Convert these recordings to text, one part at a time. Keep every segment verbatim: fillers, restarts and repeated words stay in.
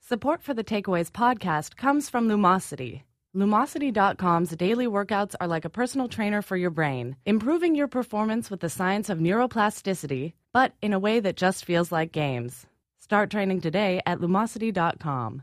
Support for the Takeaways podcast comes from Lumosity. Lumosity dot com's daily workouts are like a personal trainer for your brain, improving your performance with the science of neuroplasticity, but in a way that just feels like games. Start training today at Lumosity dot com.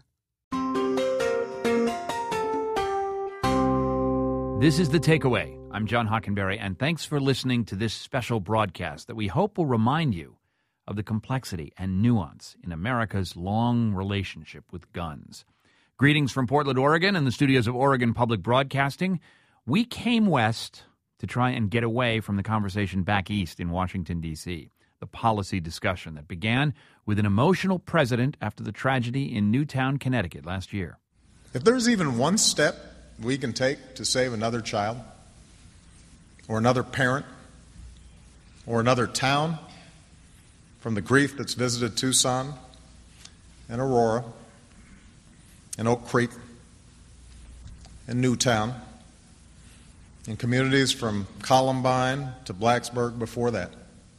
This is The Takeaway. I'm John Hockenberry, and thanks for listening to this special broadcast that we hope will remind you of the complexity and nuance in America's long relationship with guns. Greetings from Portland, Oregon, and the studios of Oregon Public Broadcasting. We came west to try and get away from the conversation back east in Washington, D C, the policy discussion that began with an emotional president after the tragedy in Newtown, Connecticut last year. If there's even one step we can take to save another child, or another parent, or another town from the grief that's visited Tucson and Aurora and Oak Creek and Newtown, and communities from Columbine to Blacksburg before that,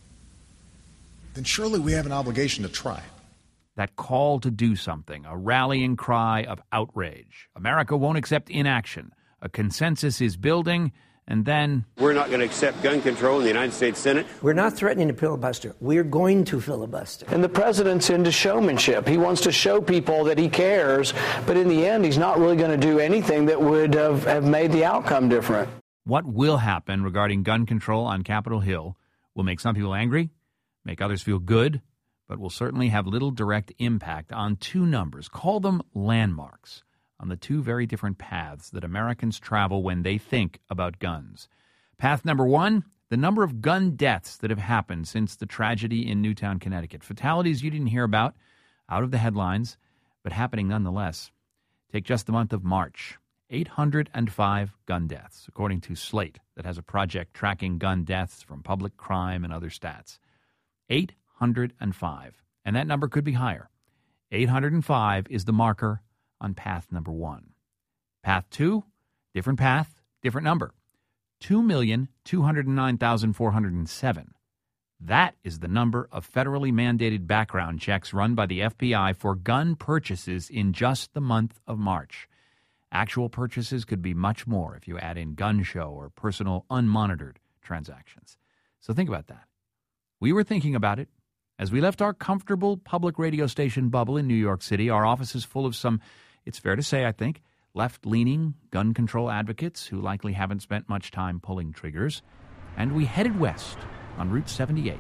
then surely we have an obligation to try. That call to do something, a rallying cry of outrage. America won't accept inaction. A consensus is building, and then... We're not going to accept gun control in the United States Senate. We're not threatening to filibuster. We're going to filibuster. And the president's into showmanship. He wants to show people that he cares, but in the end, he's not really going to do anything that would have, have made the outcome different. What will happen regarding gun control on Capitol Hill will make some people angry, make others feel good, but will certainly have little direct impact on two numbers. Call them landmarks on the two very different paths that Americans travel when they think about guns. Path number one, the number of gun deaths that have happened since the tragedy in Newtown, Connecticut. Fatalities you didn't hear about, out of the headlines, but happening nonetheless. Take just the month of March, eight hundred five gun deaths, according to Slate, that has a project tracking gun deaths from public crime and other stats. eight hundred five, and that number could be higher. eight hundred five is the marker on path number one. Path two, different path, different number. two million two hundred nine thousand four hundred seven. That is the number of federally mandated background checks run by the F B I for gun purchases in just the month of March. Actual purchases could be much more if you add in gun show or personal unmonitored transactions. So think about that. We were thinking about it. As we left our comfortable public radio station bubble in New York City, our offices full of some, it's fair to say, I think, left-leaning gun control advocates who likely haven't spent much time pulling triggers, and we headed west on Route seventy-eight.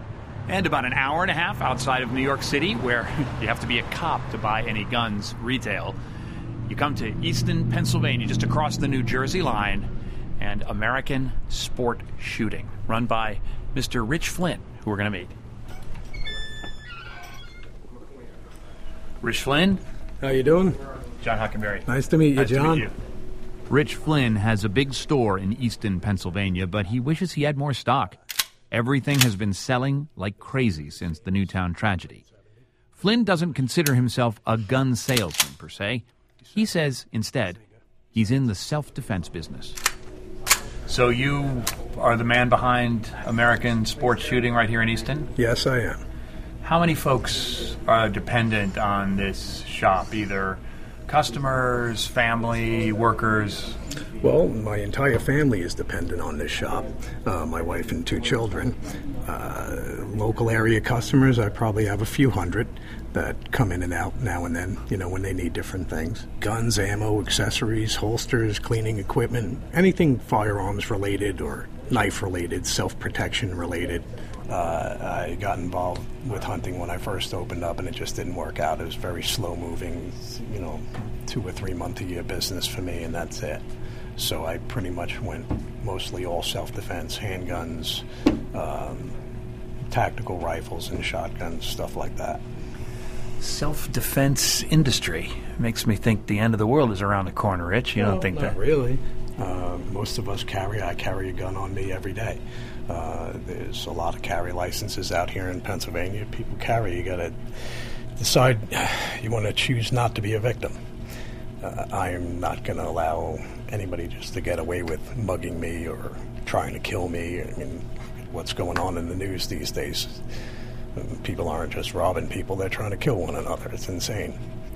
And about an hour and a half outside of New York City, where you have to be a cop to buy any guns retail, you come to Easton, Pennsylvania, just across the New Jersey line, and American Sport Shooting, run by Mister Rich Flynn, who we're going to meet. Rich Flynn. How you doing? John Hockenberry. Nice to meet you, nice John. To meet you. Rich Flynn has a big store in Easton, Pennsylvania, but he wishes he had more stock. Everything has been selling like crazy since the Newtown tragedy. Flynn doesn't consider himself a gun salesman, per se. He says, instead, he's in the self-defense business. So you are the man behind American Sports Shooting right here in Easton? Yes, I am. How many folks are dependent on this shop, either customers, family, workers? Well, my entire family is dependent on this shop, uh, my wife and two children. Uh, local area customers, I probably have a few hundred that come in and out now and then, you know, when they need different things. Guns, ammo, accessories, holsters, cleaning equipment, anything firearms related or knife related, self-protection related. Uh, I got involved with hunting when I first opened up, and it just didn't work out. It was very slow-moving, you know, two or three month a year business for me, and that's it. So I pretty much went mostly all self-defense, handguns, um, tactical rifles and shotguns, stuff like that. Self-defense industry makes me think the end of the world is around the corner, Rich. You well, don't think not that? Really. Uh, most of us carry, I carry a gun on me every day. Uh, there's a lot of carry licenses out here in Pennsylvania. People carry. You got to decide you want to choose not to be a victim. Uh, I am not going to allow anybody just to get away with mugging me or trying to kill me. I mean, what's going on in the news these days? People aren't just robbing people, they're trying to kill one another. It's insane.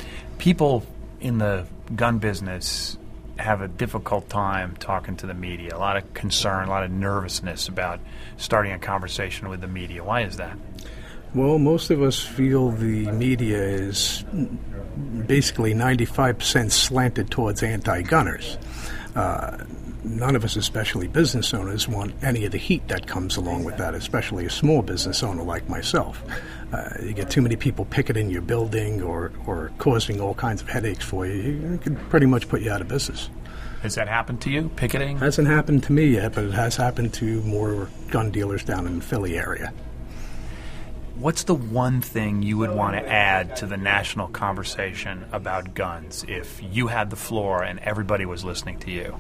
people in the gun business have a difficult time talking to the media, a lot of concern, a lot of nervousness about starting a conversation with the media. Why is that? Well, most of us feel the media is basically ninety-five percent slanted towards anti-gunners. Uh, none of us, especially business owners, want any of the heat that comes along with that, especially a small business owner like myself. Uh, you get too many people picketing your building or, or causing all kinds of headaches for you, it could pretty much put you out of business. Has that happened to you, picketing? Hasn't happened to me yet, but it has happened to more gun dealers down in the Philly area. What's the one thing you would want to add to the national conversation about guns if you had the floor and everybody was listening to you?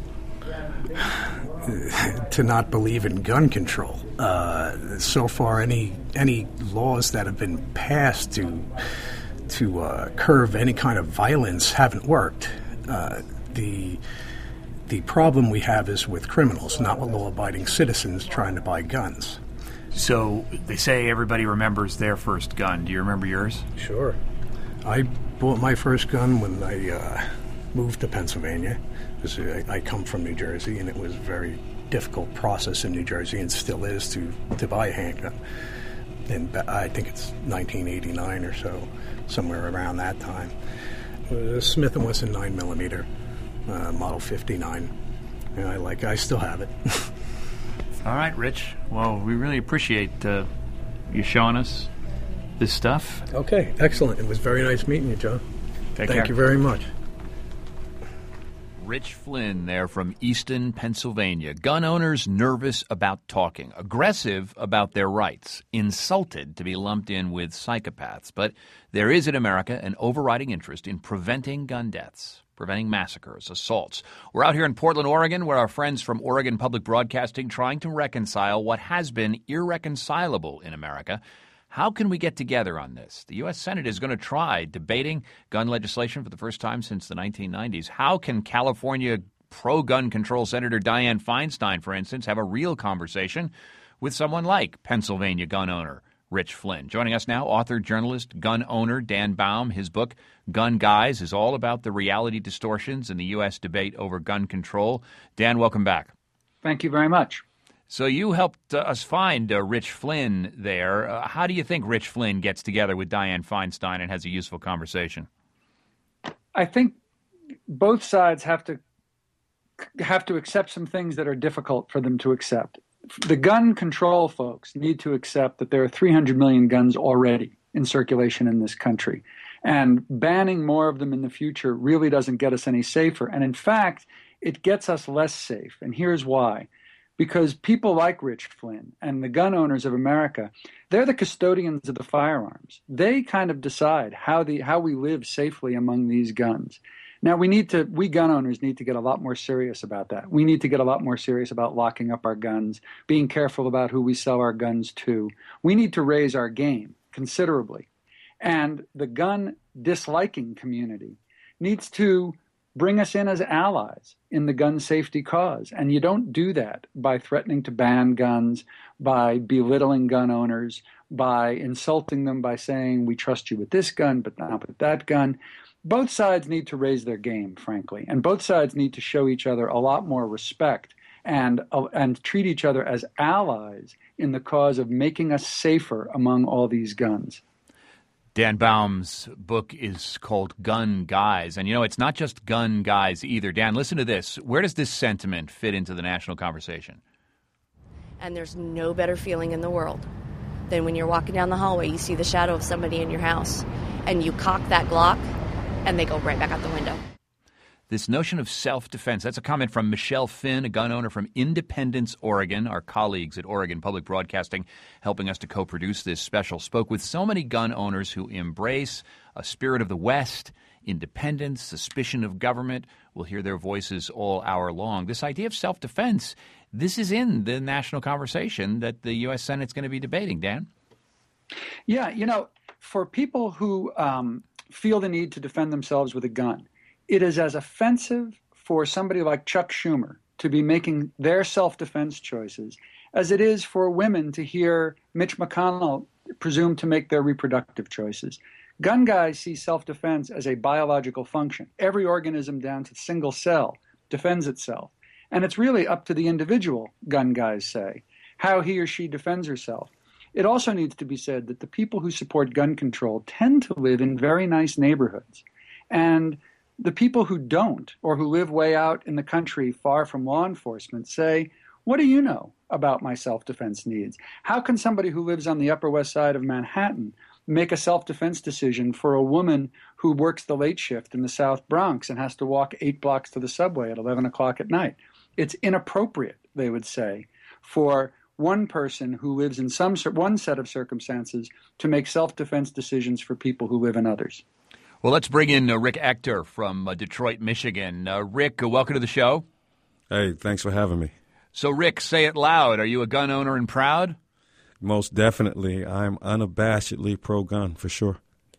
To not believe in gun control. Uh, so far, any any laws that have been passed to to uh, curb any kind of violence haven't worked. Uh, the the problem we have is with criminals, not with law-abiding citizens trying to buy guns. So they say everybody remembers their first gun. Do you remember yours? Sure. I bought my first gun when I uh, moved to Pennsylvania. I, I come from New Jersey, and it was a very difficult process in New Jersey, and still is, to, to buy a handgun. And I think it's nineteen eighty-nine or so, somewhere around that time. It was a Smith and Wesson nine millimeter, uh, model fifty-nine. And I like. I still have it. All right, Rich. Well, we really appreciate uh, you showing us this stuff. Okay, excellent. It was very nice meeting you, John. Take Thank care. you very much. Rich Flynn there from Easton, Pennsylvania. Gun owners nervous about talking, aggressive about their rights, insulted to be lumped in with psychopaths. But there is in America an overriding interest in preventing gun deaths, preventing massacres, assaults. We're out here in Portland, Oregon, where our friends from Oregon Public Broadcasting trying to reconcile what has been irreconcilable in America. How can we get together on this? The U S Senate is going to try debating gun legislation for the first time since the nineteen nineties. How can California pro-gun control Senator Dianne Feinstein, for instance, have a real conversation with someone like Pennsylvania gun owner Rich Flynn? Joining us now, author, journalist, gun owner Dan Baum. His book, Gun Guys, is all about the reality distortions in the U S debate over gun control. Dan, welcome back. Thank you very much. So you helped uh, us find uh, Rich Flynn there. Uh, how do you think Rich Flynn gets together with Dianne Feinstein and has a useful conversation? I think both sides have to have to accept some things that are difficult for them to accept. The gun control folks need to accept that there are three hundred million guns already in circulation in this country. And banning more of them in the future really doesn't get us any safer. And in fact, it gets us less safe. And here's why. Because people like Rich Flynn and the gun owners of America, they're the custodians of the firearms. They kind of decide how the how we live safely among these guns. Now, we need to, we gun owners need to get a lot more serious about that. We need to get a lot more serious about locking up our guns, being careful about who we sell our guns to. We need to raise our game considerably. And the gun disliking community needs to bring us in as allies in the gun safety cause. And you don't do that by threatening to ban guns, by belittling gun owners, by insulting them, by saying, we trust you with this gun, but not with that gun. Both sides need to raise their game, frankly. And both sides need to show each other a lot more respect and, uh, and treat each other as allies in the cause of making us safer among all these guns. Dan Baum's book is called Gun Guys. And, you know, it's not just gun guys either. Dan, listen to this. Where does this sentiment fit into the national conversation? And there's no better feeling in the world than when you're walking down the hallway, you see the shadow of somebody in your house, and you cock that Glock, and they go right back out the window. This notion of self-defense, that's a comment from Michelle Finn, a gun owner from Independence, Oregon. Our colleagues at Oregon Public Broadcasting helping us to co-produce this special spoke with so many gun owners who embrace a spirit of the West, independence, suspicion of government. We'll hear their voices all hour long. This idea of self-defense, this is in the national conversation that the U S Senate's going to be debating. Dan? Yeah, you know, for people who um, feel the need to defend themselves with a gun, it is as offensive for somebody like Chuck Schumer to be making their self-defense choices as it is for women to hear Mitch McConnell presume to make their reproductive choices. Gun guys see self-defense as a biological function. Every organism down to single cell defends itself. And it's really up to the individual, gun guys say, how he or she defends herself. It also needs to be said that the people who support gun control tend to live in very nice neighborhoods. And the people who don't, or who live way out in the country far from law enforcement, say, what do you know about my self-defense needs? How can somebody who lives on the Upper West Side of Manhattan make a self-defense decision for a woman who works the late shift in the South Bronx and has to walk eight blocks to the subway at eleven o'clock at night? It's inappropriate, they would say, for one person who lives in some one set of circumstances to make self-defense decisions for people who live in others. Well, let's bring in uh, Rick Ector from uh, Detroit, Michigan. Uh, Rick, uh, welcome to the show. Hey, thanks for having me. So, Rick, say it loud. Are you a gun owner and proud? Most definitely. I'm unabashedly pro-gun, for sure.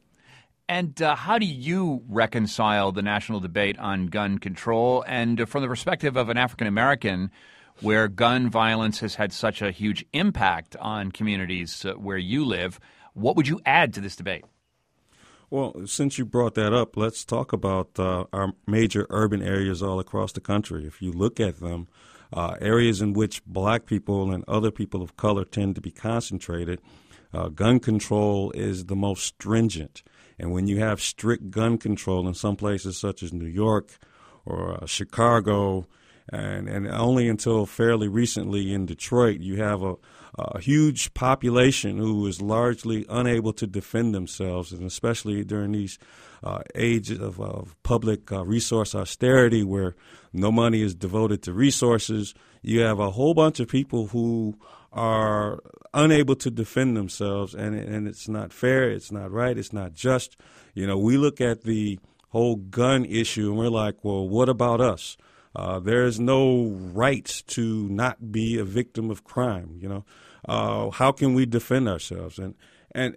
And uh, how do you reconcile the national debate on gun control? And uh, from the perspective of an African-American, where gun violence has had such a huge impact on communities uh, where you live, what would you add to this debate? Well, since you brought that up, let's talk about uh, our major urban areas all across the country. If you look at them, uh, areas in which black people and other people of color tend to be concentrated, uh, gun control is the most stringent. And when you have strict gun control in some places such as New York or uh, Chicago, and, and only until fairly recently in Detroit, you have a, a huge population who is largely unable to defend themselves, and especially during these uh, ages of, of public uh, resource austerity where no money is devoted to resources, you have a whole bunch of people who are unable to defend themselves, and and it's not fair, it's not right, it's not just. You know, we look at the whole gun issue and we're like, well, what about us? Uh, there's no right to not be a victim of crime. You know, uh, how can we defend ourselves? And and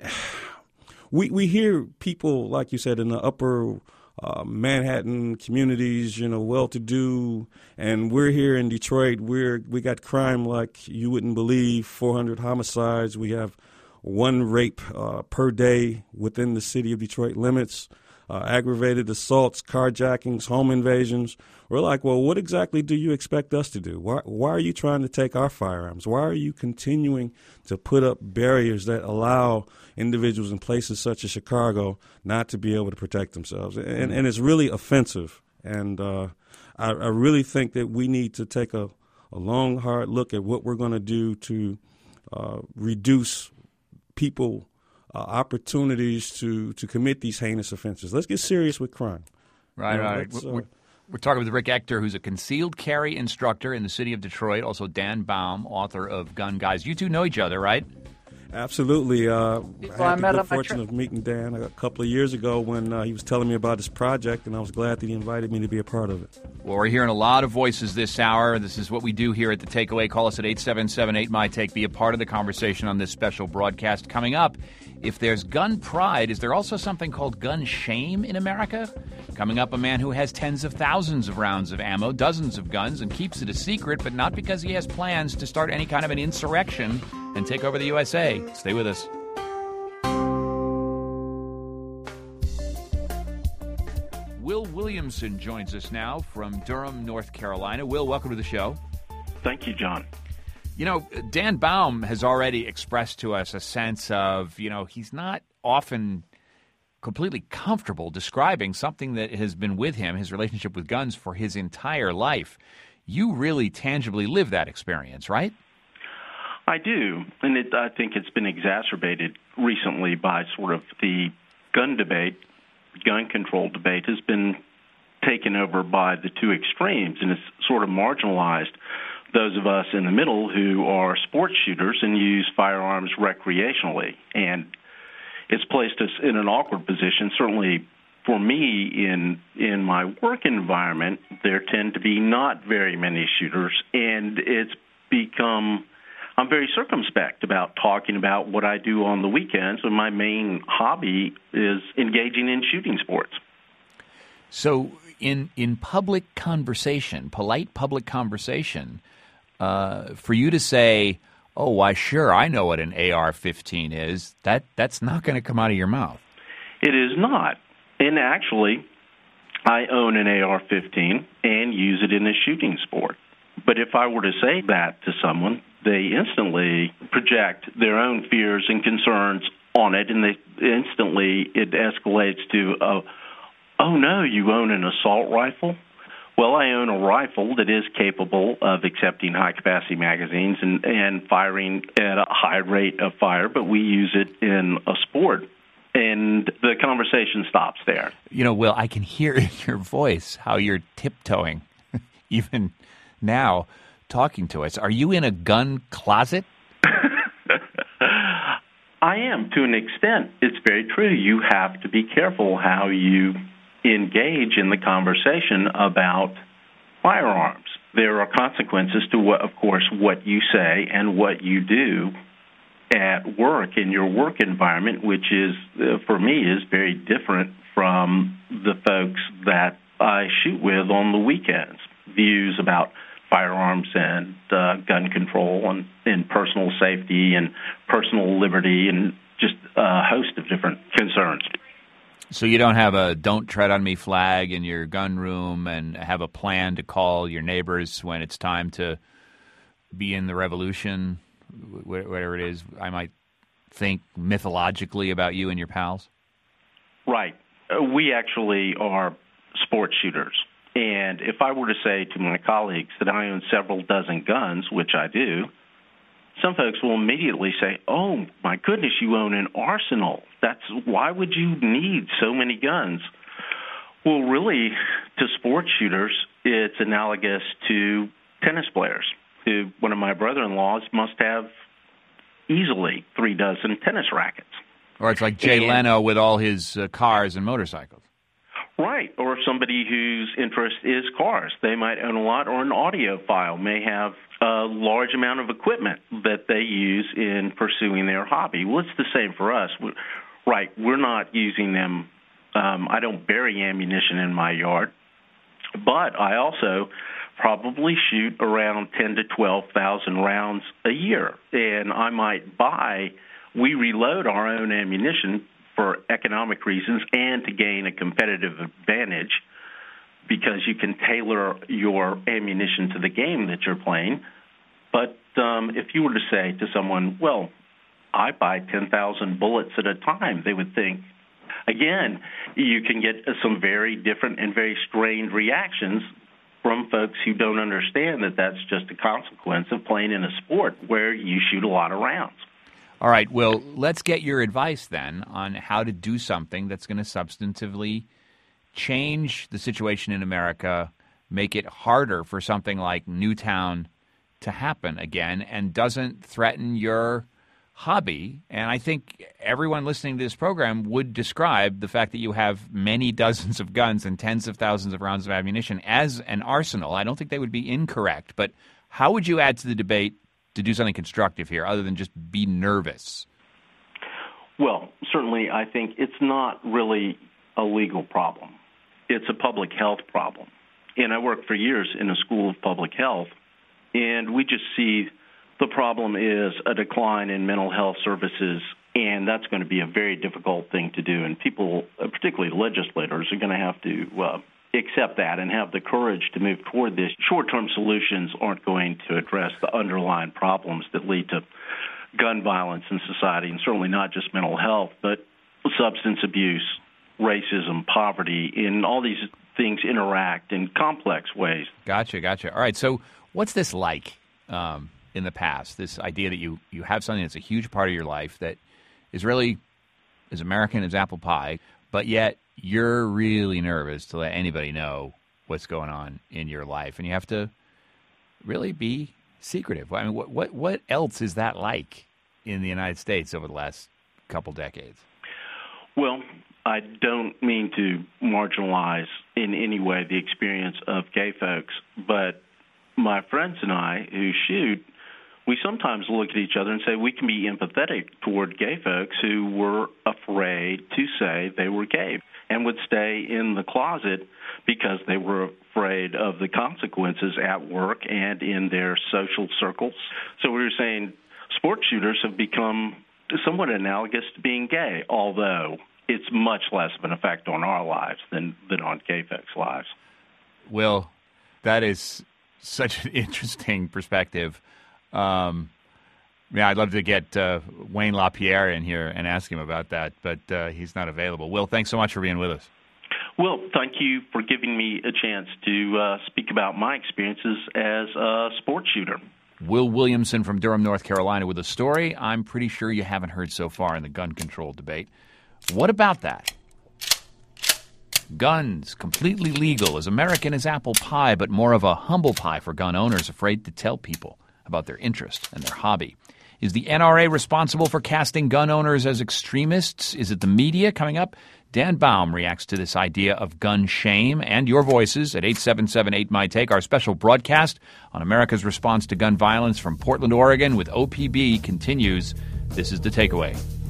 we we hear people, like you said, in the upper uh, Manhattan communities, you know, well-to-do, and we're here in Detroit. We're we got crime like you wouldn't believe. four hundred homicides. We have one rape uh, per day within the city of Detroit limits. Uh, aggravated assaults, carjackings, home invasions. We're like, well, what exactly do you expect us to do? Why, why are you trying to take our firearms? Why are you continuing to put up barriers that allow individuals in places such as Chicago not to be able to protect themselves? And, and it's really offensive. And uh, I, I really think that we need to take a, a long, hard look at what we're going to do to uh, reduce people Uh, opportunities to, to commit these heinous offenses. Let's get serious with crime. Right, you know, right. uh, We're, we're talking with Rick Ector, who's a concealed carry instructor in the city of Detroit, also Dan Baum, author of Gun Guys. You two know each other, right? Absolutely. Uh, Well, I I had met the on good my fortune trip. of meeting Dan a couple of years ago when uh, he was telling me about his project, and I was glad that he invited me to be a part of it. Well, we're hearing a lot of voices this hour. This is what we do here at The Takeaway. Call us at eight seven seven eight M Y Take. Be a part of the conversation on this special broadcast. Coming up, if there's gun pride, is there also something called gun shame in America? Coming up, a man who has tens of thousands of rounds of ammo, dozens of guns, and keeps it a secret, but not because he has plans to start any kind of an insurrection and take over the U S A. Stay with us. Will Williamson joins us now from Durham, North Carolina. Will, welcome to the show. Thank you, John. You know, Dan Baum has already expressed to us a sense of, you know, he's not often completely comfortable describing something that has been with him, his relationship with guns, for his entire life. You really tangibly live that experience, right? I do, and it, I think it's been exacerbated recently by sort of the gun debate. Gun control debate has been taken over by the two extremes, and it's sort of marginalized those of us in the middle who are sports shooters and use firearms recreationally. And it's placed us in an awkward position. Certainly for me, in in my work environment, there tend to be not very many shooters, and it's become I'm very circumspect about talking about what I do on the weekends, and my main hobby is engaging in shooting sports. So in in public conversation, polite public conversation, uh, for you to say, oh, why, sure, I know what an A R fifteen is, that that's not going to come out of your mouth. It is not. And actually, I own an A R fifteen and use it in a shooting sport. But if I were to say that to someone, they instantly project their own fears and concerns on it, and they instantly it escalates to, uh, oh, no, you own an assault rifle? Well, I own a rifle that is capable of accepting high-capacity magazines and, and firing at a high rate of fire, but we use it in a sport. And the conversation stops there. You know, Will, I can hear in your voice how you're tiptoeing, even now, talking to us. Are you in a gun closet? I am, to an extent. It's very true. You have to be careful how you engage in the conversation about firearms. There are consequences to, what, of course, what you say and what you do at work, in your work environment, which is, uh, for me, is very different from the folks that I shoot with on the weekends. Views about firearms and uh, gun control and, and personal safety and personal liberty and just a host of different concerns. So you don't have a don't tread on me flag in your gun room and have a plan to call your neighbors when it's time to be in the revolution, whatever it is I might think mythologically about you and your pals? Right. Uh, we actually are sport shooters. And if I were to say to my colleagues that I own several dozen guns, which I do, some folks will immediately say, oh, my goodness, you own an arsenal. That's why would you need so many guns? Well, really, to sports shooters, it's analogous to tennis players. Who, one of my brother-in-laws must have easily three dozen tennis rackets. Or it's like Jay and, Leno with all his uh, cars and motorcycles. Right, or somebody whose interest is cars. They might own a lot, or an audiophile may have a large amount of equipment that they use in pursuing their hobby. Well, it's the same for us. We're, right, we're not using them. Um, I don't bury ammunition in my yard, but I also probably shoot around ten to twelve thousand rounds a year, and I might buy. We reload our own ammunition for economic reasons and to gain a competitive advantage, because you can tailor your ammunition to the game that you're playing. But um, if you were to say to someone, well, I buy ten thousand bullets at a time, they would think, again, you can get some very different and very strained reactions from folks who don't understand that that's just a consequence of playing in a sport where you shoot a lot of rounds. All right, well, let's get your advice then on how to do something that's going to substantively change the situation in America, make it harder for something like Newtown to happen again, and doesn't threaten your hobby. And I think everyone listening to this program would describe the fact that you have many dozens of guns and tens of thousands of rounds of ammunition as an arsenal. I don't think they would be incorrect, but how would you add to the debate to do something constructive here other than just be nervous? Well, certainly I think it's not really a legal problem. It's a public health problem. And I worked for years in a school of public health, and we just see the problem is a decline in mental health services, and that's going to be a very difficult thing to do. And people, particularly legislators, are going to have to uh, accept that and have the courage to move toward this. Short-term solutions aren't going to address the underlying problems that lead to gun violence in society, and certainly not just mental health, but substance abuse, racism, poverty, and all these things interact in complex ways. Gotcha, gotcha. All right, so what's this like um, in the past, this idea that you, you have something that's a huge part of your life that is really as American as apple pie, but yet you're really nervous to let anybody know what's going on in your life, and you have to really be secretive. I mean, what what what else is that like in the United States over the last couple decades? Well, I don't mean to marginalize in any way the experience of gay folks, but my friends and I who shoot, we sometimes look at each other and say we can be empathetic toward gay folks who were afraid to say they were gay and would stay in the closet because they were afraid of the consequences at work and in their social circles. So we were saying sports shooters have become somewhat analogous to being gay, although it's much less of an effect on our lives than, than on K F E C's lives. Will, that is such an interesting perspective. Um, yeah, I'd love to get uh, Wayne LaPierre in here and ask him about that, but uh, he's not available. Will, thanks so much for being with us. Well, thank you for giving me a chance to uh, speak about my experiences as a sports shooter. Will Williamson from Durham, North Carolina, with a story I'm pretty sure you haven't heard so far in the gun control debate. What about that? Guns, completely legal, as American as apple pie, but more of a humble pie for gun owners afraid to tell people about their interest and their hobby. Is the N R A responsible for casting gun owners as extremists? Is it the media? Coming up, Dan Baum reacts to this idea of gun shame and your voices at eight seven seven eight M Y T A K E. Our special broadcast on America's response to gun violence from Portland, Oregon with O P B continues. This is The Takeaway.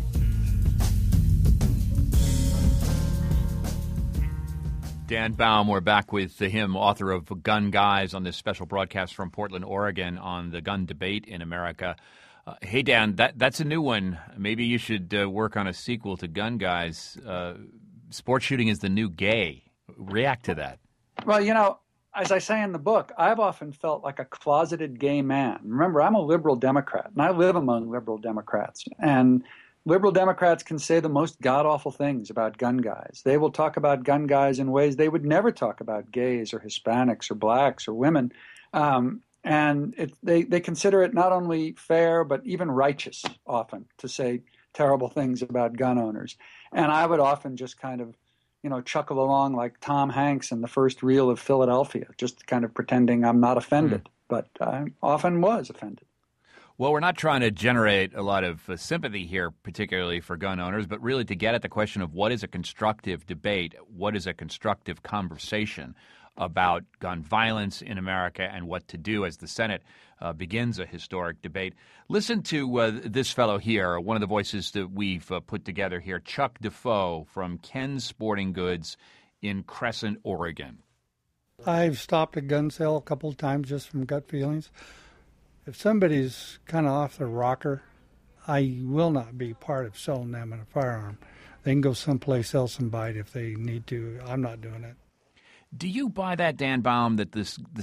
Dan Baum, we're back with him, author of Gun Guys, on this special broadcast from Portland, Oregon on the gun debate in America. Uh, hey, Dan, that that's a new one. Maybe you should uh, work on a sequel to Gun Guys. Uh, sports shooting is the new gay. React to that. Well, you know, as I say in the book, I've often felt like a closeted gay man. Remember, I'm a liberal Democrat, and I live among liberal Democrats. And liberal Democrats can say the most god-awful things about gun guys. They will talk about gun guys in ways they would never talk about gays or Hispanics or blacks or women. Um, and it, they, they consider it not only fair, but even righteous often to say terrible things about gun owners. And I would often just kind of, you know, chuckle along like Tom Hanks in the first reel of Philadelphia, just kind of pretending I'm not offended. Mm. But I often was offended. Well, we're not trying to generate a lot of uh, sympathy here, particularly for gun owners, but really to get at the question of what is a constructive debate, what is a constructive conversation about gun violence in America and what to do as the Senate uh, begins a historic debate. Listen to uh, this fellow here, one of the voices that we've uh, put together here, Chuck Defoe from Ken's Sporting Goods in Crescent, Oregon. I've stopped a gun sale a couple of times just from gut feelings. If somebody's kind of off their rocker, I will not be part of selling them a firearm. They can go someplace else and buy it if they need to. I'm not doing it. Do you buy that, Dan Baum, that this, the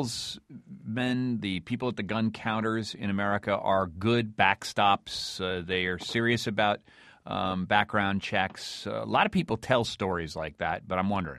salesmen, the people at the gun counters in America are good backstops? Uh, they are serious about um, background checks. Uh, a lot of people tell stories like that, but I'm wondering.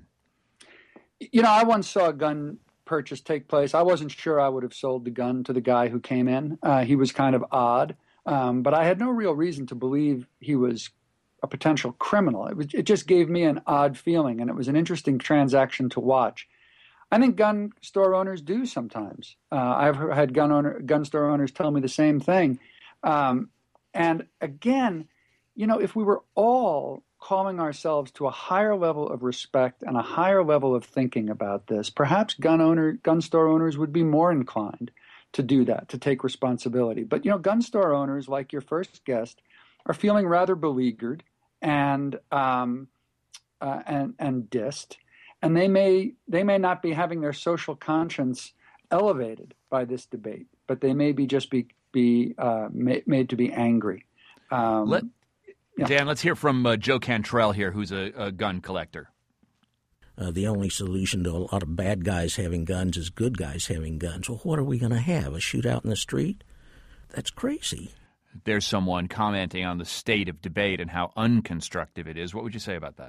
You know, I once saw a gun purchase take place. I wasn't sure I would have sold the gun to the guy who came in. Uh, he was kind of odd, um, but I had no real reason to believe he was a potential criminal. It was, it just gave me an odd feeling, and it was an interesting transaction to watch. I think gun store owners do sometimes. Uh, I've had gun owner, gun store owners tell me the same thing. Um, and again, you know, if we were all calling ourselves to a higher level of respect and a higher level of thinking about this, perhaps gun owner, gun store owners would be more inclined to do that, to take responsibility. But, you know, gun store owners, like your first guest, are feeling rather beleaguered and um, uh, and and dissed, and they may they may not be having their social conscience elevated by this debate, but they may be just be be uh, ma- made to be angry. Um, Let, yeah. Dan, let's hear from uh, Joe Cantrell here, who's a, a gun collector. Uh, the only solution to a lot of bad guys having guns is good guys having guns. Well, what are we going to have? A shootout in the street? That's crazy. There's someone commenting on the state of debate and how unconstructive it is. What would you say about that?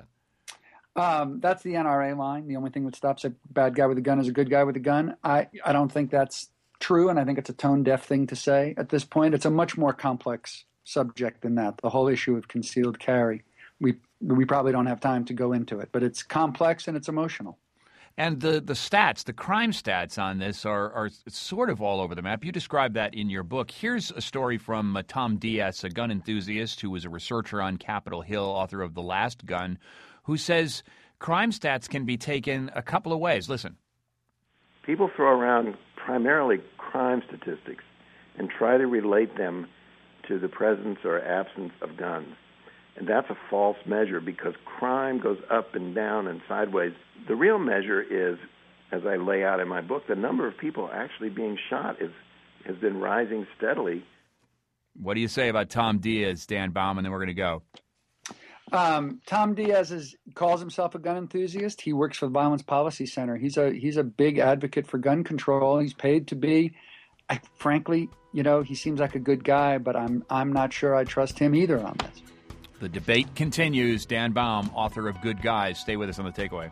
Um, that's the N R A line. The only thing that stops a bad guy with a gun is a good guy with a gun. I, I don't think that's true, and I think it's a tone-deaf thing to say at this point. It's a much more complex subject than that, the whole issue of concealed carry. We we probably don't have time to go into it, but it's complex and it's emotional. And the, the stats, the crime stats on this are, are sort of all over the map. You describe that in your book. Here's a story from uh, Tom Diaz, a gun enthusiast who was a researcher on Capitol Hill, author of The Last Gun, who says crime stats can be taken a couple of ways. Listen. People throw around primarily crime statistics and try to relate them to the presence or absence of guns. And that's a false measure because crime goes up and down and sideways. The real measure is, as I lay out in my book, the number of people actually being shot is has been rising steadily. What do you say about Tom Diaz, Dan Baum, and then we're going to go? Um, Tom Diaz is, calls himself a gun enthusiast. He works for the Violence Policy Center. He's a he's a big advocate for gun control. He's paid to be. I, frankly, you know, he seems like a good guy, but I'm I'm not sure I trust him either on this. The debate continues. Dan Baum, author of Good Guys. Stay with us on The Takeaway.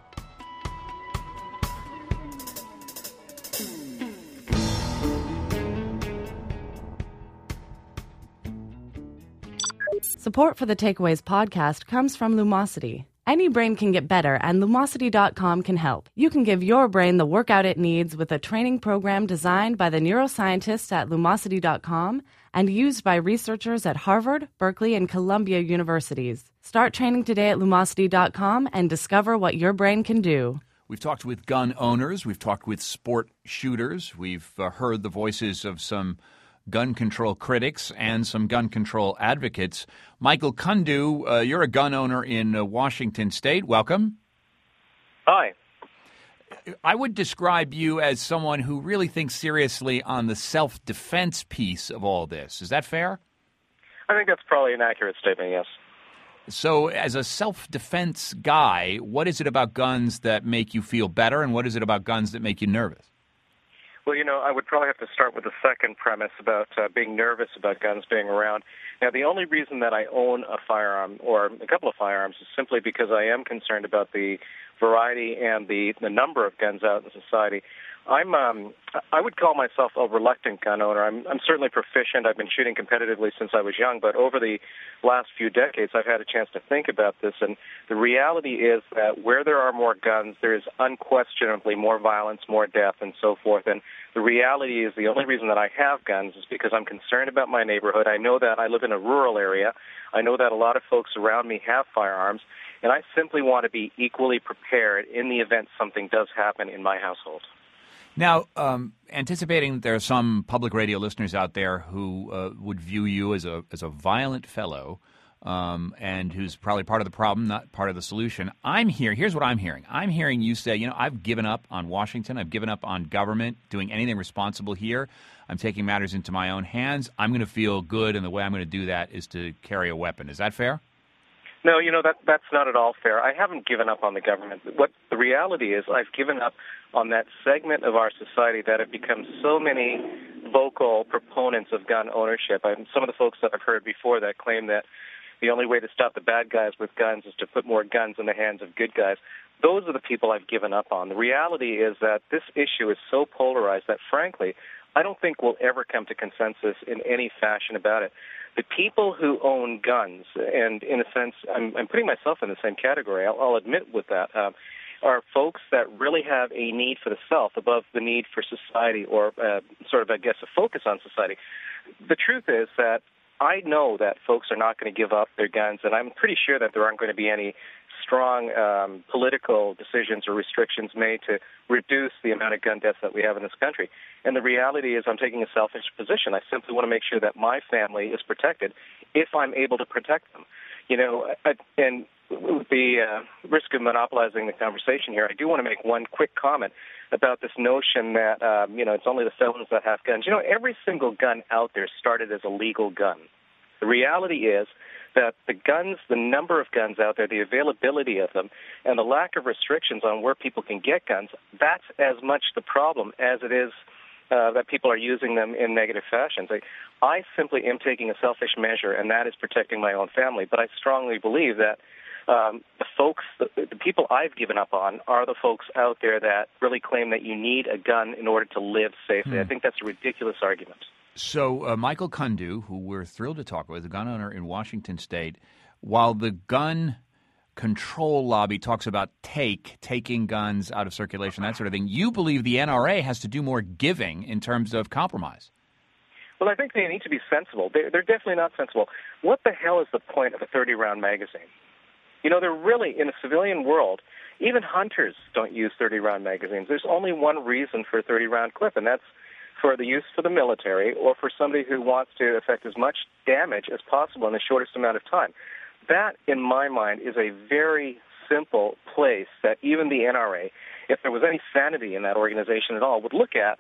Support for the Takeaways podcast comes from Lumosity. Any brain can get better, and Lumosity dot com can help. You can give your brain the workout it needs with a training program designed by the neuroscientists at Lumosity dot com and used by researchers at Harvard, Berkeley, and Columbia universities. Start training today at Lumosity dot com and discover what your brain can do. We've talked with gun owners. We've talked with sport shooters. We've uh, heard the voices of some gun control critics and some gun control advocates. Michael Kundu, uh, you're a gun owner in uh, Washington State. Welcome. Hi. I would describe you as someone who really thinks seriously on the self-defense piece of all this. Is that fair? I think that's probably an accurate statement, yes. So as a self-defense guy, what is it about guns that make you feel better, and what is it about guns that make you nervous? Well, you know, I would probably have to start with the second premise about uh, being nervous about guns being around. Now, the only reason that I own a firearm or a couple of firearms is simply because I am concerned about the variety and the, the number of guns out in society. I'm, um, I would call myself a reluctant gun owner. I'm, I'm certainly proficient. I've been shooting competitively since I was young, but over the last few decades, I've had a chance to think about this. And the reality is that where there are more guns, there is unquestionably more violence, more death, and so forth. And the reality is the only reason that I have guns is because I'm concerned about my neighborhood. I know that I live in a rural area. I know that a lot of folks around me have firearms, and I simply want to be equally prepared in the event something does happen in my household. Now, um, anticipating that there are some public radio listeners out there who uh, would view you as a as a violent fellow um, and who's probably part of the problem, not part of the solution, I'm here. Here's what I'm hearing. I'm hearing you say, you know, I've given up on Washington. I've given up on government doing anything responsible here. I'm taking matters into my own hands. I'm going to feel good, and the way I'm going to do that is to carry a weapon. Is that fair? No, you know, that that's not at all fair. I haven't given up on the government. What the reality is, I've given up on that segment of our society that have become so many vocal proponents of gun ownership. And some of the folks that I've heard before that claim that the only way to stop the bad guys with guns is to put more guns in the hands of good guys. Those are the people I've given up on. The reality is that this issue is so polarized that, frankly, I don't think we'll ever come to consensus in any fashion about it. The people who own guns, and in a sense, I'm, I'm putting myself in the same category, I'll, I'll admit with that, uh, are folks that really have a need for the self above the need for society or uh, sort of, I guess, a focus on society. The truth is that I know that folks are not going to give up their guns, and I'm pretty sure that there aren't going to be any strong um, political decisions or restrictions made to reduce the amount of gun deaths that we have in this country. And the reality is I'm taking a selfish position. I simply want to make sure that my family is protected if I'm able to protect them. You know, I, and with the uh, risk of monopolizing the conversation here, I do want to make one quick comment about this notion that, um, you know, it's only the felons that have guns. You know, every single gun out there started as a legal gun. The reality is that the guns, the number of guns out there, the availability of them, and the lack of restrictions on where people can get guns, that's as much the problem as it is uh, that people are using them in negative fashions. I, I simply am taking a selfish measure, and that is protecting my own family. But I strongly believe that um, the folks, the, the people I've given up on are the folks out there that really claim that you need a gun in order to live safely. Hmm. I think that's a ridiculous argument. So uh, Michael Kundu, who we're thrilled to talk with, a gun owner in Washington State, while the gun control lobby talks about take, taking guns out of circulation, that sort of thing, you believe the N R A has to do more giving in terms of compromise. Well, I think they need to be sensible. They're, they're definitely not sensible. What the hell is the point of a thirty-round magazine? You know, they're really, in a civilian world, even hunters don't use thirty-round magazines. There's only one reason for a thirty-round clip, and that's for the use for the military or for somebody who wants to affect as much damage as possible in the shortest amount of time. That, in my mind, is a very simple place that even the N R A, if there was any sanity in that organization at all, would look at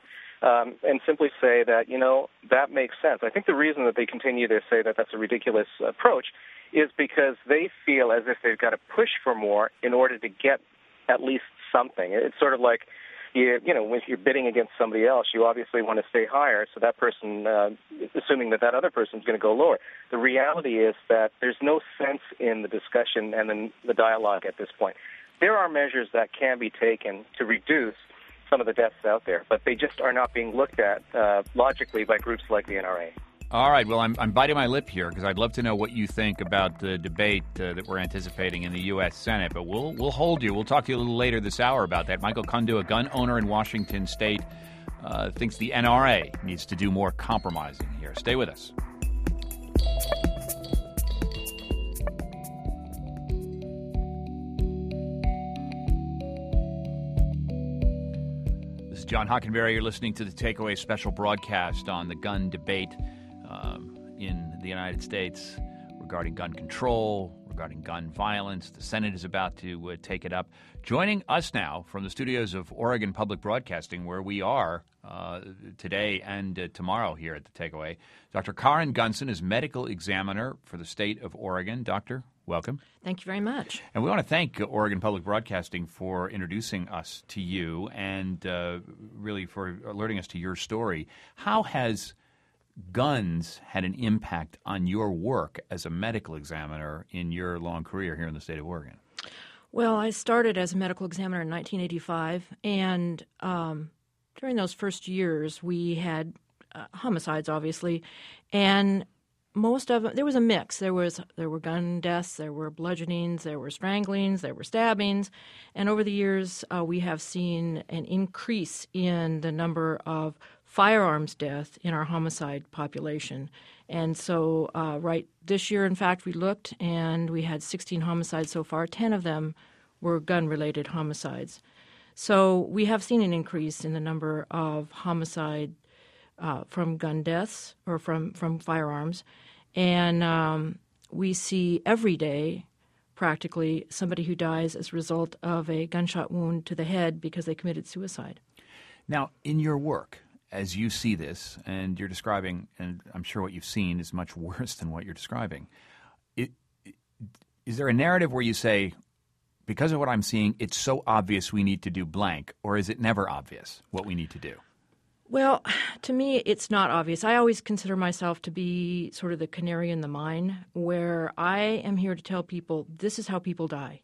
um, and simply say that, you know, that makes sense. I think the reason that they continue to say that that's a ridiculous approach is because they feel as if they've got to push for more in order to get at least something. It's sort of like, you, you know, if you're bidding against somebody else, you obviously want to stay higher, so that person, uh, assuming that that other person is going to go lower. The reality is that there's no sense in the discussion and in the dialogue at this point. There are measures that can be taken to reduce some of the deaths out there, but they just are not being looked at uh, logically by groups like the N R A. All right. Well, I'm, I'm biting my lip here because I'd love to know what you think about the debate uh, that we're anticipating in the U S Senate. But we'll we'll hold you. We'll talk to you a little later this hour about that. Michael Kundu, a gun owner in Washington State, uh, thinks the N R A needs to do more compromising here. Stay with us. This is John Hockenberry. You're listening to the Takeaway special broadcast on the gun debate Um, in the United States regarding gun control, regarding gun violence. The Senate is about to uh, take it up. Joining us now from the studios of Oregon Public Broadcasting, where we are uh, today and uh, tomorrow here at the Takeaway, Doctor Karen Gunson is medical examiner for the state of Oregon. Doctor, welcome. Thank you very much. And we want to thank Oregon Public Broadcasting for introducing us to you and uh, really for alerting us to your story. How has guns had an impact on your work as a medical examiner in your long career here in the state of Oregon? Well, I started as a medical examiner in nineteen eighty-five, and um, during those first years, we had uh, homicides, obviously, and most of them, there was a mix. There was there were gun deaths, there were bludgeonings, there were stranglings, there were stabbings, and over the years, uh, we have seen an increase in the number of firearms death in our homicide population. And so uh, right this year, in fact, we looked and we had sixteen homicides so far. ten of them were gun-related homicides. So we have seen an increase in the number of homicide uh, from gun deaths or from, from firearms. And um, we see every day practically somebody who dies as a result of a gunshot wound to the head because they committed suicide. Now, in your work, as you see this, and you're describing, and I'm sure what you've seen is much worse than what you're describing, it, it, is there a narrative where you say, because of what I'm seeing, it's so obvious we need to do blank, or is it never obvious what we need to do? Well, to me, it's not obvious. I always consider myself to be sort of the canary in the mine, where I am here to tell people this is how people die.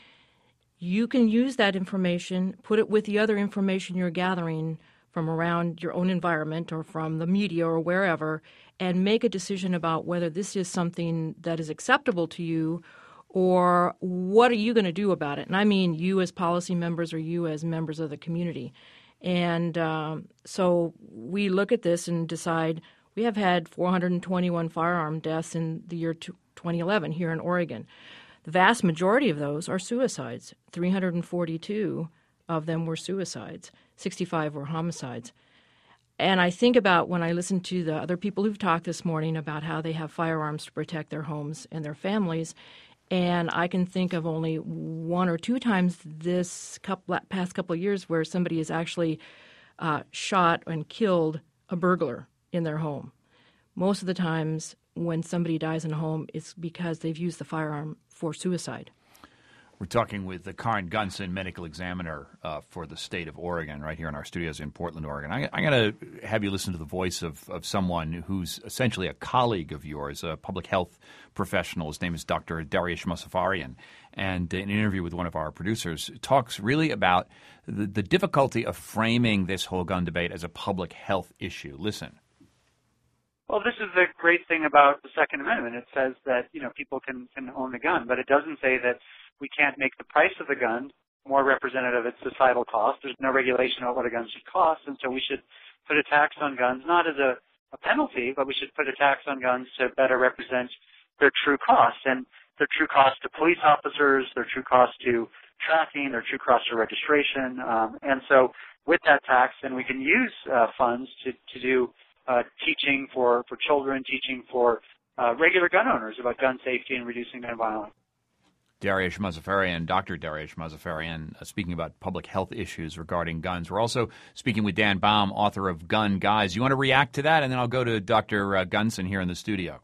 You can use that information, put it with the other information you're gathering from around your own environment or from the media or wherever, and make a decision about whether this is something that is acceptable to you or what are you going to do about it. And I mean you as policy members or you as members of the community. And um, so we look at this and decide we have had four hundred twenty-one firearm deaths in the year twenty eleven here in Oregon. The vast majority of those are suicides. three hundred forty-two of them were suicides. sixty-five were homicides. And I think about when I listen to the other people who've talked this morning about how they have firearms to protect their homes and their families, and I can think of only one or two times this couple, past couple of years where somebody has actually uh, shot and killed a burglar in their home. Most of the times when somebody dies in a home, it's because they've used the firearm for suicide. We're talking with the Karen Gunson, medical examiner uh, for the state of Oregon, right here in our studios in Portland, Oregon. I, I'm going to have you listen to the voice of, of someone who's essentially a colleague of yours, a public health professional. His name is Doctor Dariush Mozaffarian. And in an interview with one of our producers, talks really about the, the difficulty of framing this whole gun debate as a public health issue. Listen. Well, this is the great thing about the Second Amendment. It says that, you know, people can, can own a gun, but it doesn't say that we can't make the price of the gun more representative of its societal cost. There's no regulation about what a gun should cost, and so we should put a tax on guns, not as a, a penalty, but we should put a tax on guns to better represent their true cost, and their true cost to police officers, their true cost to tracking, their true cost to registration. Um, and so with that tax, then we can use uh, funds to, to do uh, teaching for, for children, teaching for uh, regular gun owners about gun safety and reducing gun violence. Dariush Mozaffarian, Doctor Dariush Mozaffarian, uh, speaking about public health issues regarding guns. We're also speaking with Dan Baum, author of Gun Guys. You want to react to that? And then I'll go to Doctor Uh, Gunson here in the studio.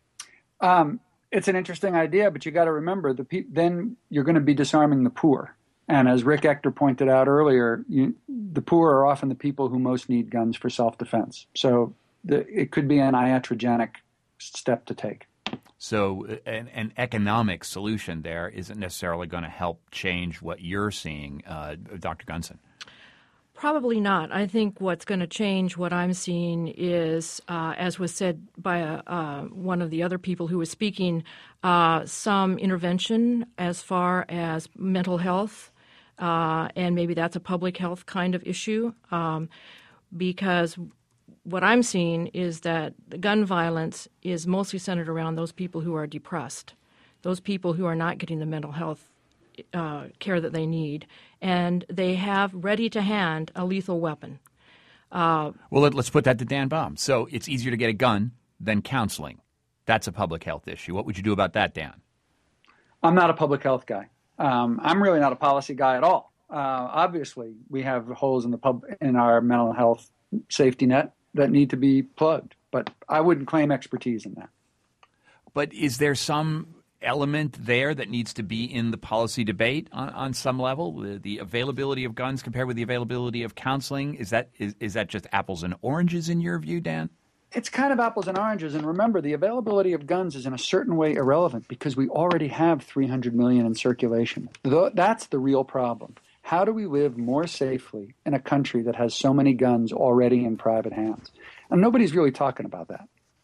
Um, it's an interesting idea, but you got to remember, the pe- then you're going to be disarming the poor. And as Rick Ector pointed out earlier, you, the poor are often the people who most need guns for self-defense. So the, it could be an iatrogenic step to take. So an, an economic solution there isn't necessarily going to help change what you're seeing, uh, Doctor Gunson. Probably not. I think what's going to change what I'm seeing is, uh, as was said by a, uh, one of the other people who was speaking, uh, some intervention as far as mental health, uh, and maybe that's a public health kind of issue, um, because what I'm seeing is that the gun violence is mostly centered around those people who are depressed, those people who are not getting the mental health uh, care that they need, and they have ready to hand a lethal weapon. Uh, well, let, let's put that to Dan Baum. So it's easier to get a gun than counseling. That's a public health issue. What would you do about that, Dan? I'm not a public health guy. Um, I'm really not a policy guy at all. Uh, obviously, we have holes in the pub in our mental health safety net that need to be plugged, but I wouldn't claim expertise in that. But is there some element there that needs to be in the policy debate on, on some level? The, the availability of guns compared with the availability of counseling, is that is, is that just apples and oranges in your view, Dan? It's kind of apples and oranges, and remember, the availability of guns is in a certain way irrelevant because we already have three hundred million in circulation. That's the real problem. How do we live more safely in a country that has so many guns already in private hands? And nobody's really talking about that.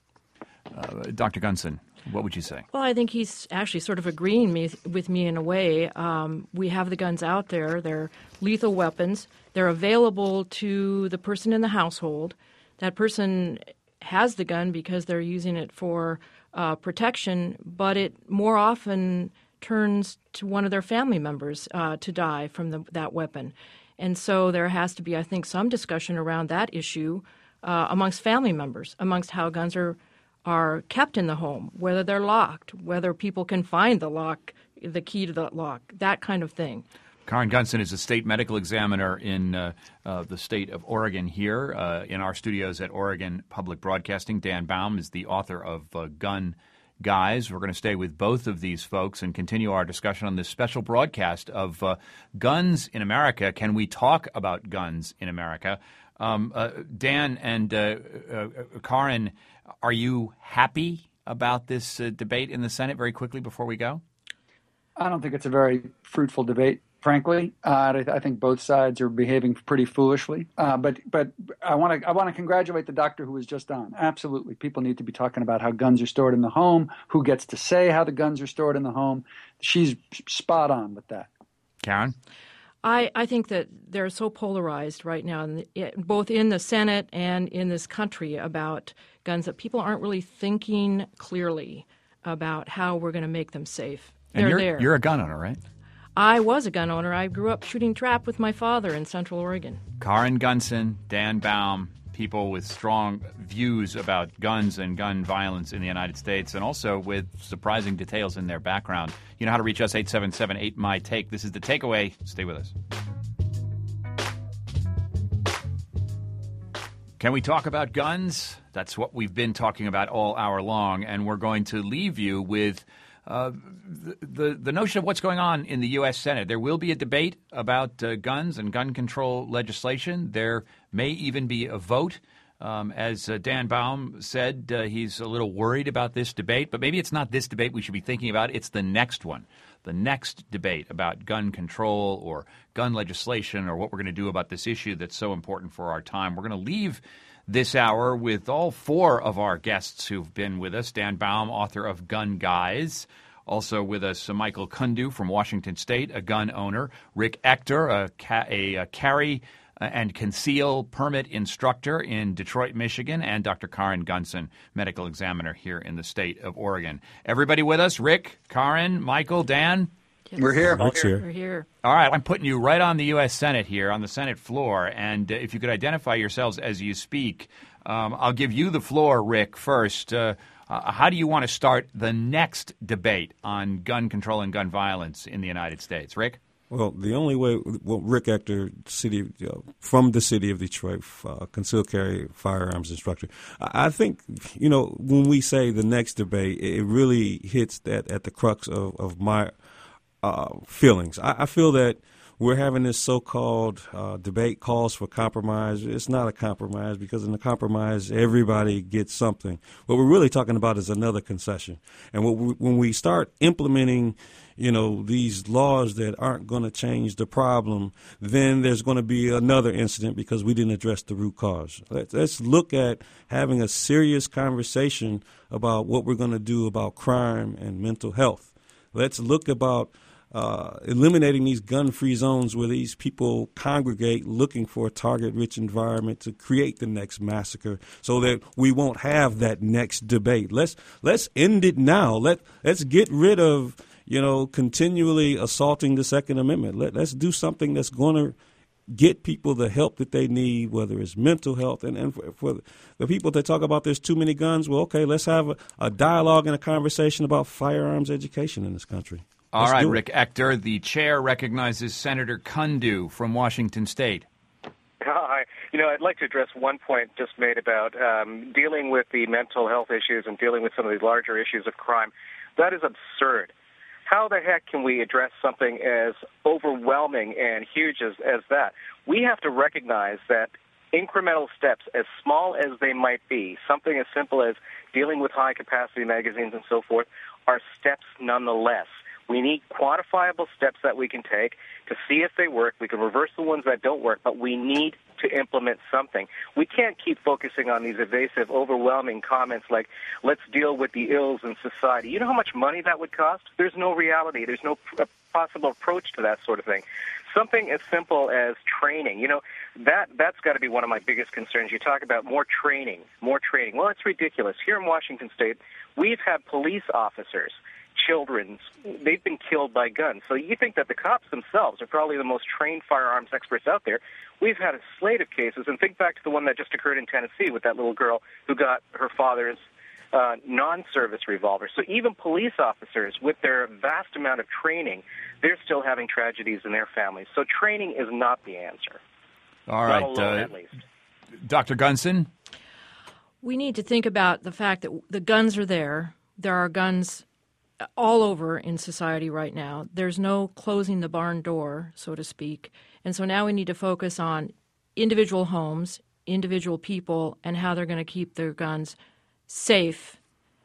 Uh, Doctor Gunson, what would you say? Well, I think he's actually sort of agreeing me, with me in a way. Um, we have the guns out there. They're lethal weapons. They're available to the person in the household. That person has the gun because they're using it for uh, protection, but it more often turns to one of their family members uh, to die from the, that weapon. And so there has to be, I think, some discussion around that issue uh, amongst family members, amongst how guns are are kept in the home, whether they're locked, whether people can find the lock, the key to the lock, that kind of thing. Karen Gunson is a state medical examiner in uh, uh, the state of Oregon here uh, in our studios at Oregon Public Broadcasting. Dan Baum is the author of uh, Gun Guys. We're going to stay with both of these folks and continue our discussion on this special broadcast of uh, guns in America. Can we talk about guns in America? Um, uh, Dan and uh, uh, Karen, are you happy about this uh, debate in the Senate very quickly before we go? I don't think it's a very fruitful debate, frankly. Uh, I, I think both sides are behaving pretty foolishly. Uh, but but I want to I want to congratulate the doctor who was just on. Absolutely. People need to be talking about how guns are stored in the home, who gets to say how the guns are stored in the home. She's spot on with that. Karen? I, I think that they're so polarized right now, in the, both in the Senate and in this country, about guns that people aren't really thinking clearly about how we're going to make them safe. And they're you're, there. You're a gun owner, right? I was a gun owner. I grew up shooting trap with my father in Central Oregon. Karen Gunson, Dan Baum, people with strong views about guns and gun violence in the United States, and also with surprising details in their background. You know how to reach us, eight seven seven eight M Y T A K E. This is The Takeaway. Stay with us. Can we talk about guns? That's what we've been talking about all hour long, and we're going to leave you with uh, the, the the notion of what's going on in the U S. Senate. There will be a debate about uh, guns and gun control legislation. There may even be a vote. Um, as uh, Dan Baum said, uh, he's a little worried about this debate, but maybe it's not this debate we should be thinking about. It's the next one, the next debate about gun control or gun legislation or what we're going to do about this issue that's so important for our time. We're going to leave this hour with all four of our guests who've been with us. Dan Baum, author of Gun Guys. Also with us, uh, Michael Kundu from Washington State, a gun owner. Rick Ector, a, ca- a, a carry and conceal permit instructor in Detroit, Michigan, and Doctor Karen Gunson, medical examiner here in the state of Oregon. Everybody with us? Rick, Karen, Michael, Dan? Yes. We're here. We're here. We're here. All right, I'm putting you right on the U S. Senate here, on the Senate floor, and uh, if you could identify yourselves as you speak, um, I'll give you the floor, Rick, first. Uh, Uh, how do you want to start the next debate on gun control and gun violence in the United States? Rick? Well, the only way, well, Rick Ector, city you know, from the city of Detroit, uh, concealed carry firearms instructor. I, I think, you know, when we say the next debate, it really hits that at the crux of, of my uh, feelings. I, I feel that we're having this so-called uh, debate calls for compromise. It's not a compromise because in the compromise, everybody gets something. What we're really talking about is another concession. And what we, when we start implementing, you know, these laws that aren't going to change the problem, then there's going to be another incident because we didn't address the root cause. Let's, let's look at having a serious conversation about what we're going to do about crime and mental health. Let's look about Uh, eliminating these gun-free zones where these people congregate looking for a target-rich environment to create the next massacre so that we won't have that next debate. Let's let's end it now. Let, let's get rid of, you know, continually assaulting the Second Amendment. Let, let's do something that's going to get people the help that they need, whether it's mental health. And, and for, for the people that talk about there's too many guns, well, okay, let's have a, a dialogue and a conversation about firearms education in this country. All right, Rick Ector. The chair recognizes Senator Kundu from Washington State. Hi. You know, I'd like to address one point just made about um, dealing with the mental health issues and dealing with some of these larger issues of crime. That is absurd. How the heck can we address something as overwhelming and huge as, as that? We have to recognize that incremental steps, as small as they might be, something as simple as dealing with high-capacity magazines and so forth, are steps nonetheless. We need quantifiable steps that we can take to see if they work. We can reverse the ones that don't work, but we need to implement something. We can't keep focusing on these evasive, overwhelming comments like, let's deal with the ills in society. You know how much money that would cost? There's no reality. There's no pr- possible approach to that sort of thing. Something as simple as training. You know, that, that's got to be one of my biggest concerns. You talk about more training, more training. Well, it's ridiculous. Here in Washington State, we've had police officers, children, they've been killed by guns. So you think that the cops themselves are probably the most trained firearms experts out there. We've had a slate of cases, and think back to the one that just occurred in Tennessee with that little girl who got her father's uh, non-service revolver. So even police officers, with their vast amount of training, they're still having tragedies in their families. So training is not the answer. All right, not alone, uh, at least. Doctor Gunson? We need to think about the fact that the guns are there. There are guns all over in society right now. There's no closing the barn door, so to speak. And so now we need to focus on individual homes, individual people, and how they're going to keep their guns safe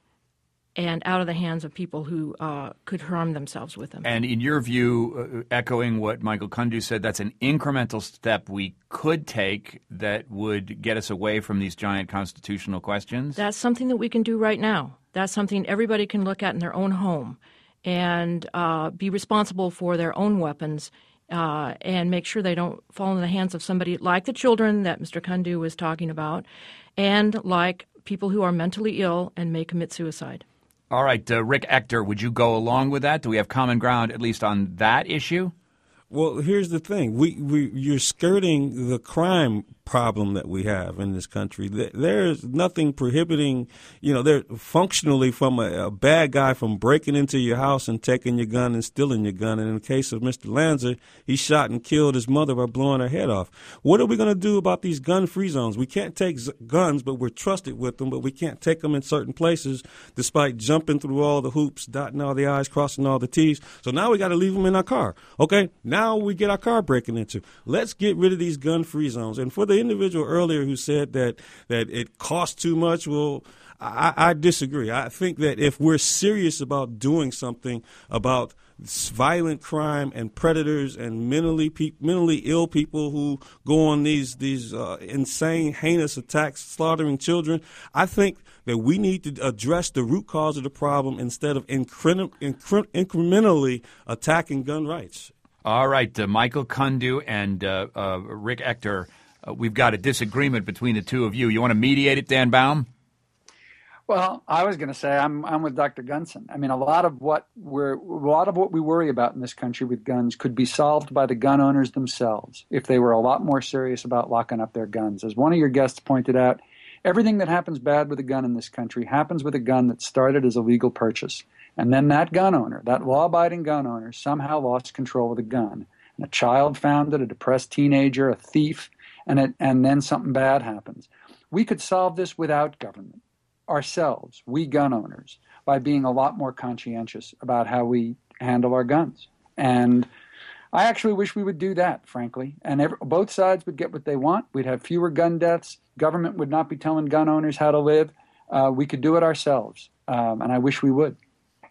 and out of the hands of people who uh, could harm themselves with them. And in your view, uh, echoing what Michael Kundu said, that's an incremental step we could take that would get us away from these giant constitutional questions? That's something that we can do right now. That's something everybody can look at in their own home and uh, be responsible for their own weapons uh, and make sure they don't fall in the hands of somebody like the children that Mister Kundu was talking about and like people who are mentally ill and may commit suicide. All right, uh, Rick Ector, would you go along with that? Do we have common ground at least on that issue? Well, here's the thing. We, we you're skirting the crime problem that we have in this country. There's nothing prohibiting, you know, there functionally from a, a bad guy from breaking into your house and taking your gun and stealing your gun. And in the case of Mister Lanza, he shot and killed his mother by blowing her head off. What are we going to do about these gun-free zones? We can't take z- guns, but we're trusted with them, but we can't take them in certain places despite jumping through all the hoops, dotting all the I's, crossing all the T's. So now we got to leave them in our car. Okay, now we get our car breaking into. Let's get rid of these gun-free zones. And for the individual earlier who said that that it costs too much, well, I, I disagree. I think that if we're serious about doing something about violent crime and predators and mentally pe- mentally ill people who go on these these uh, insane, heinous attacks, slaughtering children, I think that we need to address the root cause of the problem instead of incre- incre- incrementally attacking gun rights. All right, uh, Michael Kundu and uh, uh, Rick Ector, uh, we've got a disagreement between the two of you. You want to mediate it, Dan Baum? Well, I was going to say I'm I'm with Doctor Gunson. I mean, a lot of what we're a lot of what we worry about in this country with guns could be solved by the gun owners themselves if they were a lot more serious about locking up their guns. As one of your guests pointed out, Everything that happens bad with a gun in this country happens with a gun that started as a legal purchase. And then that gun owner, that law-abiding gun owner, somehow lost control of the gun. And a child found it, a depressed teenager, a thief, and it, and then something bad happens. We could solve this without government, ourselves, we gun owners, by being a lot more conscientious about how we handle our guns. And I actually wish we would do that, frankly. And every, both sides would get what they want. We'd have fewer gun deaths. Government would not be telling gun owners how to live. Uh, we could do it ourselves, um, and I wish we would.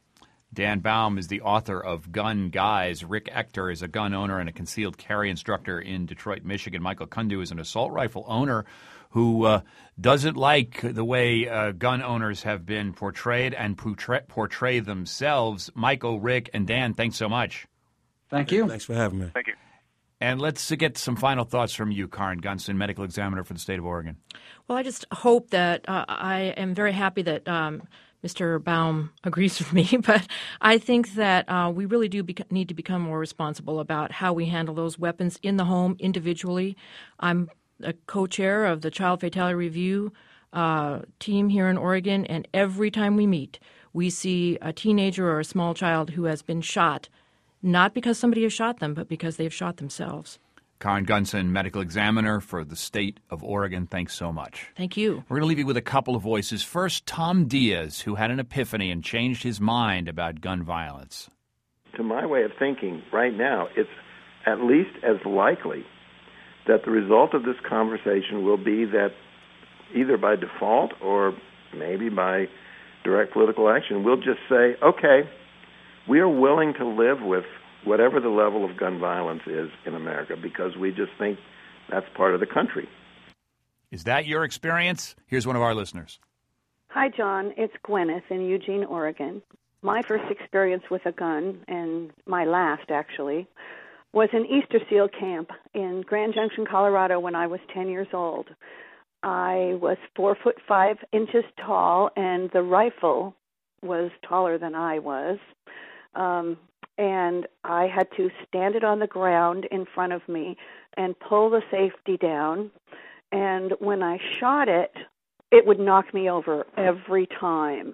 Dan Baum is the author of Gun Guys. Rick Ector is a gun owner and a concealed carry instructor in Detroit, Michigan. Michael Kundu is an assault rifle owner who uh, doesn't like the way uh, gun owners have been portrayed and portray, portray themselves. Michael, Rick, and Dan, thanks so much. Thank you. Thanks for having me. Thank you. And let's get some final thoughts from you, Karen Gunson, medical examiner for the state of Oregon. Well, I just hope that uh, I am very happy that um, Mister Baum agrees with me, but I think that uh, we really do bec- need to become more responsible about how we handle those weapons in the home individually. I'm a co-chair of the Child Fatality Review uh, team here in Oregon, and every time we meet, we see a teenager or a small child who has been shot, not because somebody has shot them, but because they've shot themselves. Karen Gunson, medical examiner for the state of Oregon, thanks so much. Thank you. We're going to leave you with a couple of voices. First, Tom Diaz, who had an epiphany and changed his mind about gun violence. To my way of thinking, right now, it's at least as likely that the result of this conversation will be that either by default or maybe by direct political action, we'll just say, okay, we are willing to live with whatever the level of gun violence is in America because we just think that's part of the country. Is that your experience? Here's one of our listeners. Hi, John. It's Gwyneth in Eugene, Oregon. My first experience with a gun, and my last actually, was in Easter SEAL Camp in Grand Junction, Colorado when I was ten years old. I was four foot five inches tall, and the rifle was taller than I was. Um, and I had to stand it on the ground in front of me and pull the safety down. And when I shot it, it would knock me over every time.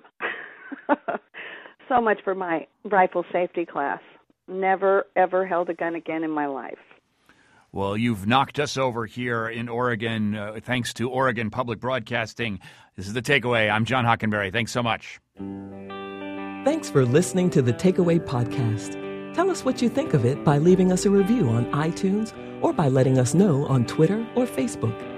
So much for my rifle safety class. Never, ever held a gun again in my life. Well, you've knocked us over here in Oregon, uh, thanks to Oregon Public Broadcasting. This is The Takeaway. I'm John Hockenberry. Thanks so much. Thanks for listening to The Takeaway Podcast. Tell us what you think of it by leaving us a review on iTunes or by letting us know on Twitter or Facebook.